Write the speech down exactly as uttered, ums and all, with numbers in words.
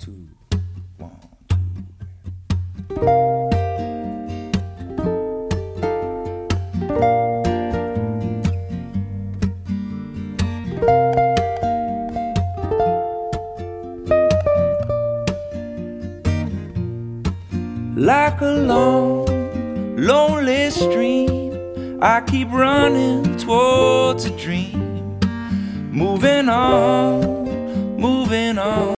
two, one, two. Like a long, lonely stream, I keep running towards a dream. Moving on, moving on.